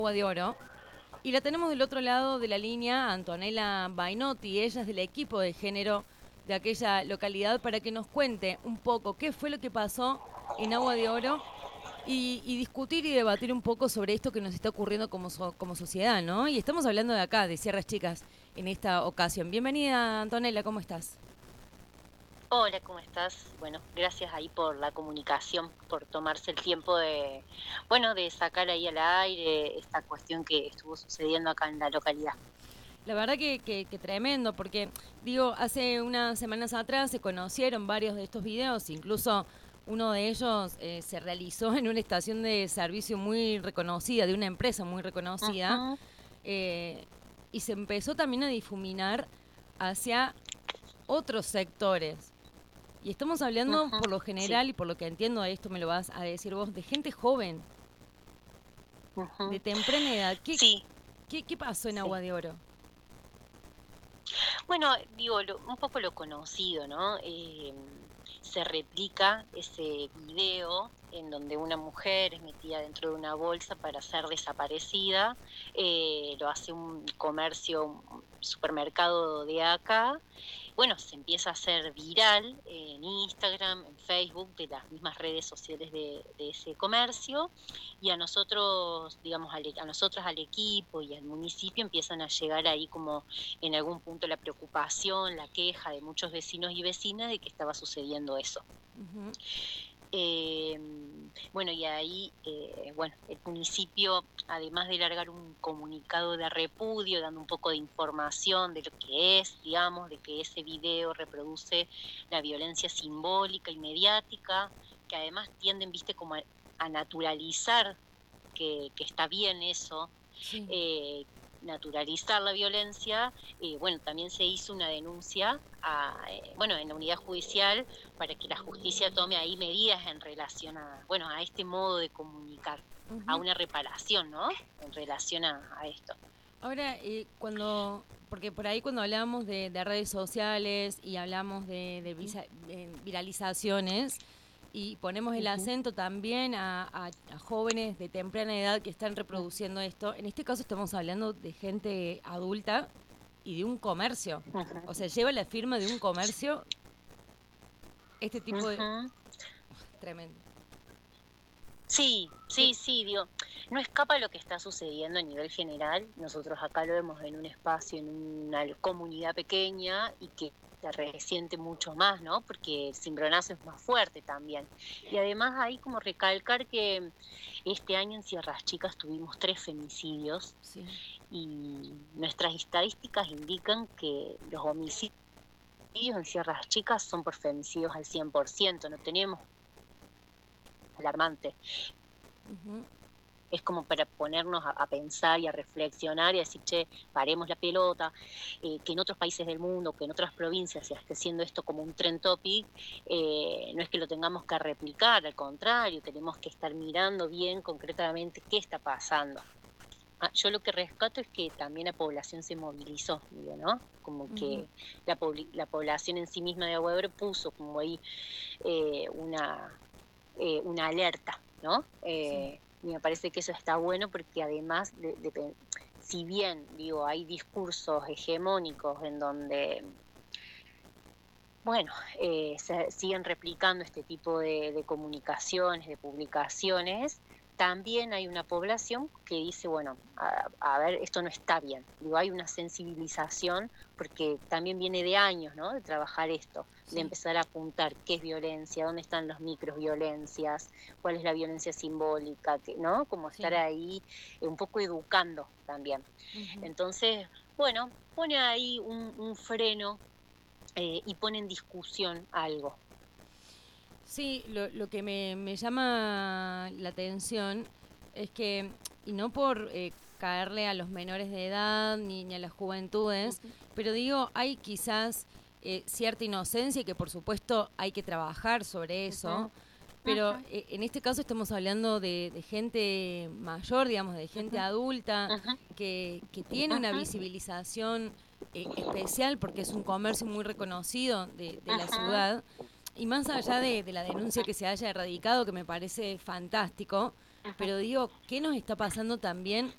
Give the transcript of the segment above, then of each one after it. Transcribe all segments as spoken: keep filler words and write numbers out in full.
Agua de Oro. Y la tenemos del otro lado de la línea, a Antonella Bainotti. Ella es del equipo de género de aquella localidad para que nos cuente un poco qué fue lo que pasó en Agua de Oro y, y discutir y debatir un poco sobre esto que nos está ocurriendo como, so- como sociedad, ¿no? Y estamos hablando de acá, de Sierras Chicas, en esta ocasión. Bienvenida, Antonella, ¿cómo estás? Hola, ¿cómo estás? Bueno, gracias ahí por la comunicación, por tomarse el tiempo de, bueno, de sacar ahí al aire esta cuestión que estuvo sucediendo acá en la localidad. La verdad que, que- que tremendo, porque digo, hace unas semanas atrás se conocieron varios de estos videos, incluso uno de ellos eh, se realizó en una estación de servicio muy reconocida, de una empresa muy reconocida, Ujú, eh, y se empezó también a difuminar hacia otros sectores. Y estamos hablando, ujú, por lo sí, general, y por lo que entiendo, esto me lo vas a decir vos, de gente joven, de ujú, temprana edad. ¿Qué, sí, qué, qué pasó en sí. Agua de Oro? Bueno, digo, lo- un poco lo conocido, ¿no? Eh, se replica ese video en donde una mujer es metida dentro de una bolsa para ser desaparecida. Eh, lo hace un comercio, un supermercado de acá. Bueno, se empieza a hacer viral en Instagram, en Facebook, de las mismas redes sociales de, de ese comercio, y a nosotros, digamos, al e- a nosotros, al equipo y al municipio empiezan a llegar ahí como en algún punto la preocupación, la queja de muchos vecinos y vecinas de que estaba sucediendo eso. Ujú, Eh, bueno, y ahí, eh, bueno, el municipio, además de largar un comunicado de repudio, dando un poco de información de lo que es, digamos, de que ese video reproduce la violencia simbólica y mediática, que además tienden, viste, como a, a naturalizar que, que está bien eso, sí. eh, naturalizar la violencia. Eh, bueno, también se hizo una denuncia a, eh, bueno, en la unidad judicial para que la justicia tome ahí medidas en relación a, bueno, a este modo de comunicar, a Ujú. una reparación, ¿no? En relación a, a esto. Ahora, eh, cuando, porque por ahí cuando hablamos de, de redes sociales y hablamos de, de Ujú, visa- de viralizaciones y ponemos el ujú, acento también a, a- a jóvenes de temprana edad que están reproduciendo esto, en este caso estamos hablando de gente adulta y de un comercio. O ujú, sea, lleva la firma de un comercio este tipo de... ujú. Tremendo. Sí, ¿Qué? sí, sí, digo, no escapa lo que está sucediendo a nivel general. Nosotros acá lo vemos en un espacio, en una comunidad pequeña y que se resiente mucho más, ¿no? Porque el cimbronazo es más fuerte también. Y además hay como recalcar que este año en Sierras Chicas tuvimos tres femicidios Sí. y nuestras estadísticas indican que los homicidios en Sierras Chicas son por femicidios al cien por ciento. No tenemos alarmante. Ujú. Es como para ponernos a, a pensar y a reflexionar y a decir, che, paremos la pelota, eh, que en otros países del mundo, que en otras provincias se esté haciendo esto como un trend topic, eh, no es que lo tengamos que replicar, al contrario, tenemos que estar mirando bien concretamente qué está pasando. Ah, yo lo que rescato es que también la población se movilizó, digo, ¿no? Como Ujú. que la, la población en sí misma de Agua de Obra puso como ahí eh, una, eh, una alerta, ¿no? Sí. Eh, y me parece que eso está bueno porque además, de, de, si bien digo, hay discursos hegemónicos en donde, bueno, eh, se siguen replicando este tipo de, de comunicaciones, de publicaciones, también hay una población que dice, bueno, a, a, ver, esto no está bien. Digo, hay una sensibilización porque también viene de años, ¿no? De trabajar esto, de Sí. empezar a apuntar qué es violencia, dónde están las microviolencias, cuál es la violencia simbólica, que, ¿no? Como estar Sí. ahí eh, un poco educando también. Ujú. Entonces, bueno, pone ahí un, un freno eh, y pone en discusión algo. Sí, lo, lo que me, me llama la atención es que, y no por eh, caerle a los menores de edad ni, ni a las juventudes, Ujú, pero digo, hay quizás eh, cierta inocencia y que por supuesto hay que trabajar sobre ujú, eso, pero ujú, eh, en este caso estamos hablando de, de gente mayor, digamos, de gente ujú, adulta, ujú, que, que tiene una ujú, visibilización eh, especial porque es un comercio muy reconocido de, de la ujú, ciudad. Y más allá de, de la denuncia que se haya erradicado, que me parece fantástico, ujú, pero digo, ¿qué nos está pasando también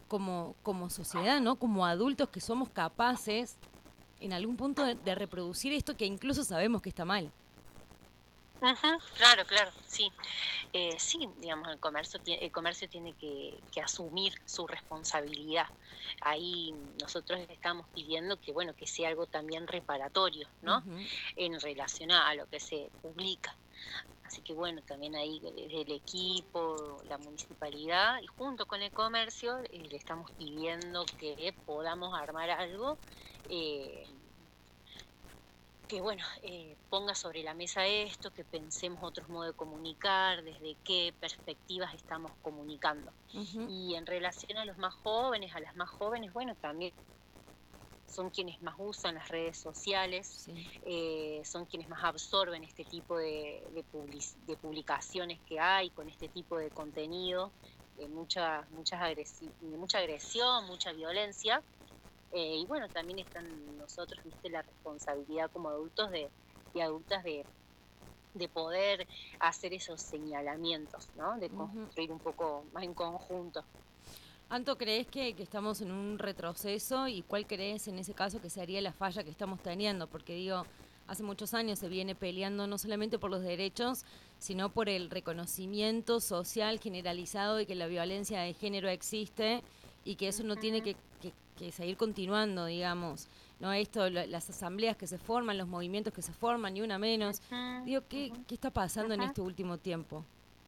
como, como sociedad, ¿no? Como adultos que somos capaces en algún punto de, de reproducir esto que incluso sabemos que está mal. Ujú, claro, claro, sí. Eh, sí, digamos, el comercio, tie- el comercio tiene que, que asumir su responsabilidad. Ahí nosotros le estamos pidiendo que, bueno, que sea algo también reparatorio, ¿no? Ujú. En relación a, a lo que se publica. Así que, bueno, también ahí desde el equipo, la municipalidad y junto con el comercio eh, le estamos pidiendo que podamos armar algo. eh, que bueno, eh, ponga sobre la mesa esto, que pensemos otros modos de comunicar, desde qué perspectivas estamos comunicando. Ujú. Y en relación a los más jóvenes, a las más jóvenes, bueno, también son quienes más usan las redes sociales, Sí. eh, son quienes más absorben este tipo de, de, public, de publicaciones que hay con este tipo de contenido, de mucha, muchas agresi de mucha agresión, mucha violencia. Eh, y bueno, también están nosotros, viste, la responsabilidad como adultos de, y adultas de, de poder hacer esos señalamientos, ¿no? De Ujú. construir un poco más en conjunto. Anto, ¿crees que, que estamos en un retroceso y cuál crees en ese caso que sería la falla que estamos teniendo? Porque digo, hace muchos años se viene peleando no solamente por los derechos, sino por el reconocimiento social generalizado de que la violencia de género existe y que eso no tiene que, que- que seguir continuando, digamos. No, esto, lo- las asambleas que se forman, los movimientos que se forman, ni una menos. Ujú, Digo, ¿qué, ujú, qué está pasando en ujú. este último tiempo?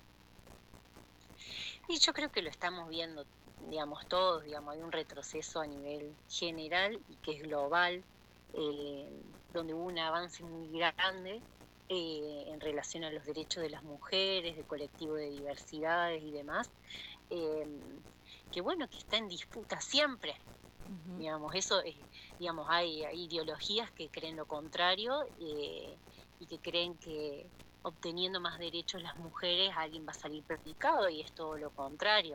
Y yo creo que lo estamos viendo, digamos, todos, digamos, hay un retroceso a nivel general y que es global, eh, donde hubo un avance muy grande eh, en relación a los derechos de las mujeres, del colectivo de diversidades y demás, eh, que bueno, que está en disputa siempre, Ujú. digamos, eso, eh, digamos, hay, hay ideologías que creen lo contrario eh, y que creen que obteniendo más derechos las mujeres alguien va a salir perjudicado y es todo lo contrario.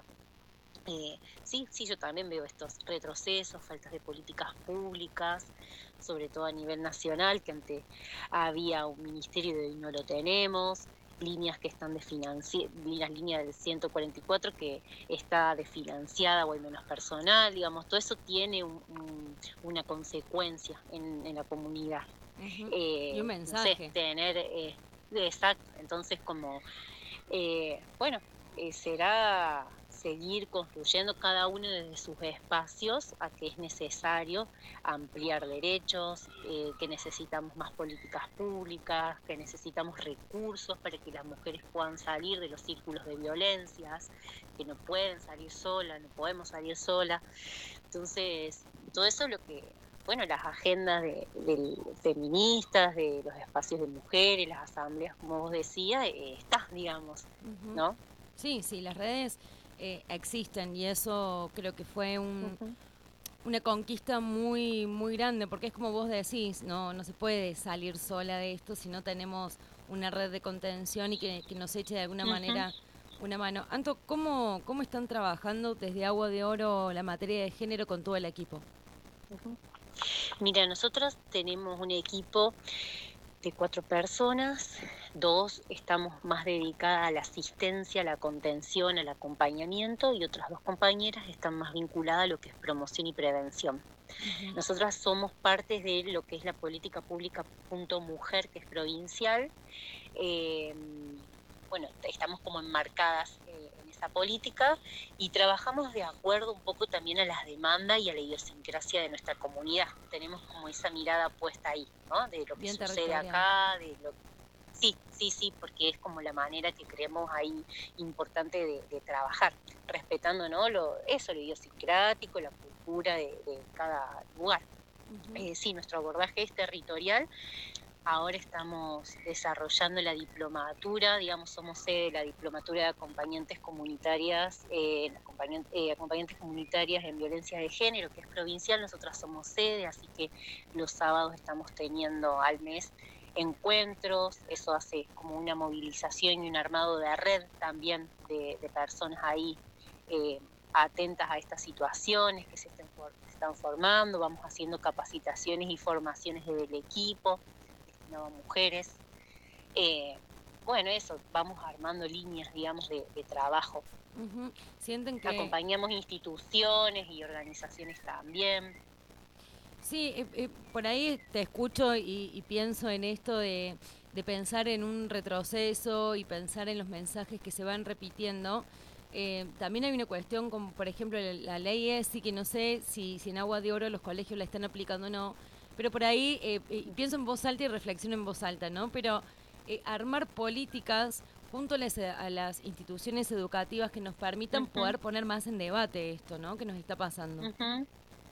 Eh, sí, sí, yo también veo estos retrocesos, faltas de políticas públicas, sobre todo a nivel nacional, que antes había un ministerio y hoy no lo tenemos, líneas que están desfinanciadas, las líneas del ciento cuarenta y cuatro que está desfinanciada o hay menos personal, digamos, todo eso tiene un, un, una consecuencia en, en la comunidad. Ujú. Y un Eh, no sé, mensaje. tener, eh, exacto, entonces como eh, bueno, eh, será seguir construyendo cada uno desde sus espacios a que es necesario ampliar derechos, eh, que necesitamos más políticas públicas, que necesitamos recursos para que las mujeres puedan salir de los círculos de violencias, que no pueden salir solas, no podemos salir solas. Entonces, todo eso es lo que, bueno, las agendas de, de feministas, de los espacios de mujeres, las asambleas, como vos decías, eh, está, digamos, Ujú. ¿no? Sí, sí, las redes eh, existen y eso creo que fue un, Ujú, una conquista muy, muy grande, porque es como vos decís, no, no se puede salir sola de esto si no tenemos una red de contención y que, que nos eche de alguna ujú, manera una mano. Anto, ¿cómo, ¿cómo están trabajando desde Agua de Oro la materia de género con todo el equipo? ujú. Mira, nosotros tenemos un equipo de cuatro personas, dos estamos más dedicadas a la asistencia, a la contención, al acompañamiento y otras dos compañeras están más vinculadas a lo que es promoción y prevención. Ujú. Nosotras somos parte de lo que es la política pública punto mujer, que es provincial. Eh, bueno, estamos como enmarcadas eh, en esa política y trabajamos de acuerdo un poco también a las demandas y a la idiosincrasia de nuestra comunidad. Tenemos como esa mirada puesta ahí, ¿no? De lo que Bien sucede territorial. acá, de lo Sí, sí, sí, porque es como la manera que creemos ahí importante de, de trabajar, respetando, ¿no? Lo, eso, lo idiosincrático, la cultura de, de cada lugar. Ujú. Eh, sí, nuestro abordaje es territorial. Ahora estamos desarrollando la diplomatura, digamos, somos sede de la diplomatura de acompañantes comunitarias, eh, acompañantes, eh, acompañantes comunitarias en violencia de género, que es provincial, nosotras somos sede, así que los sábados estamos teniendo al mes encuentros, eso hace como una movilización y un armado de red también de, de personas ahí eh, atentas a estas situaciones que se están, se están formando, vamos haciendo capacitaciones y formaciones desde el equipo, no mujeres. Eh, bueno, eso, vamos armando líneas, digamos, de, de trabajo. Uh-huh. Sienten que... Acompañamos instituciones y organizaciones también. Sí, eh, eh, por ahí te escucho y, y pienso en esto de, de pensar en un retroceso y pensar en los mensajes que se van repitiendo. Eh, también hay una cuestión como, por ejemplo, la, la ley es, sí que no sé si, si en Agua de Oro los colegios la están aplicando o no, pero por ahí eh, eh, pienso en voz alta y reflexiono en voz alta, ¿no? Pero eh, armar políticas junto a las, a las instituciones educativas que nos permitan Uh-huh. poder poner más en debate esto, ¿no? Que nos está pasando. Uh-huh.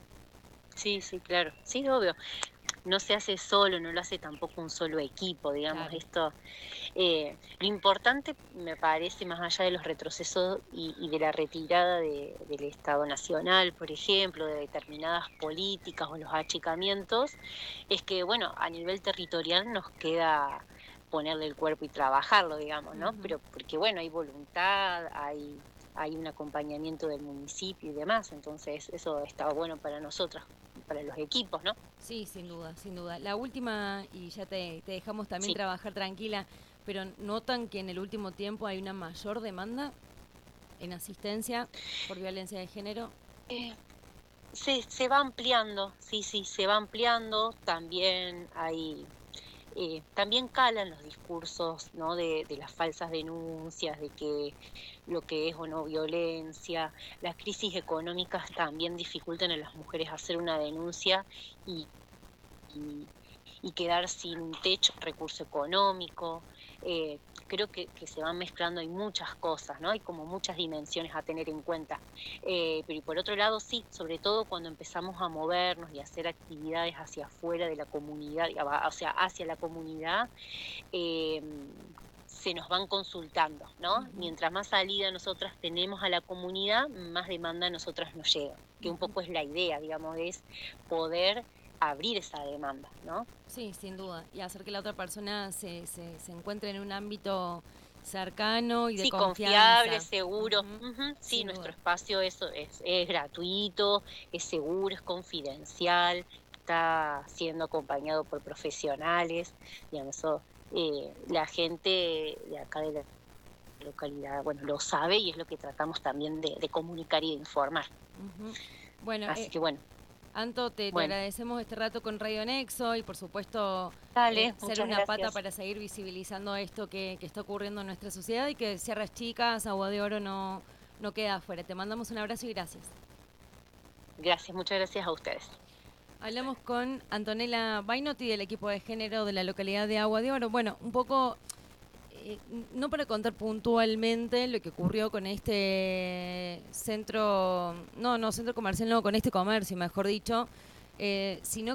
Sí, sí, claro. Sí, obvio. No se hace solo, no lo hace tampoco un solo equipo, digamos, Claro. esto. Eh, lo importante, me parece, más allá de los retrocesos y, y de la retirada de, del Estado Nacional, por ejemplo, de determinadas políticas o los achicamientos, es que, bueno, a nivel territorial nos queda ponerle el cuerpo y trabajarlo, digamos, ¿no? Uh-huh. Pero porque, bueno, hay voluntad, hay, hay un acompañamiento del municipio y demás, entonces eso está bueno para nosotros, para los equipos, ¿no? Sí, sin duda, sin duda. La última, y ya te, te dejamos también Sí. trabajar tranquila, pero ¿notan que en el último tiempo hay una mayor demanda en asistencia por violencia de género? Eh, se, se va ampliando, sí, sí, se va ampliando, también hay... Eh, también calan los discursos, ¿no? de, de las falsas denuncias, de que lo que es o no violencia, las crisis económicas también dificultan a las mujeres hacer una denuncia y, y, y quedar sin un techo, recurso económico. Eh, creo que, que se van mezclando, hay muchas cosas, ¿no? Hay como muchas dimensiones a tener en cuenta. Eh, pero y por otro lado, sí, sobre todo cuando empezamos a movernos y a hacer actividades hacia afuera de la comunidad, o sea, hacia la comunidad, eh, se nos van consultando, ¿no? Uh-huh. Mientras más salida nosotras tenemos a la comunidad, más demanda a nosotras nos llega, que uh-huh. un poco es la idea, digamos, es poder abrir esa demanda, ¿no? Sí, sin duda, y hacer que la otra persona se, se, se encuentre en un ámbito cercano y de sí, confianza. Confiable, seguro. Uh-huh. Uh-huh. Sí, sin nuestro duda. Espacio eso es, es gratuito, es seguro, es confidencial, está siendo acompañado por profesionales, digamos, eso, eh, la gente de acá de la localidad, bueno, lo sabe y es lo que tratamos también de, de comunicar y de informar. Uh-huh. Bueno, así eh, que bueno. Anto, te, bueno. te agradecemos este rato con Radio Nexo y por supuesto Dale, eh, ser una gracias. pata para seguir visibilizando esto que, que está ocurriendo en nuestra sociedad y que Sierras Chicas, Agua de Oro no, no queda afuera. Te mandamos un abrazo y gracias. Gracias, muchas gracias a ustedes. Hablamos con Antonella Bainotti del equipo de género de la localidad de Agua de Oro. Bueno, un poco... Eh, no para contar puntualmente lo que ocurrió con este centro, no, no, centro comercial, no, con este comercio, mejor dicho, eh, sino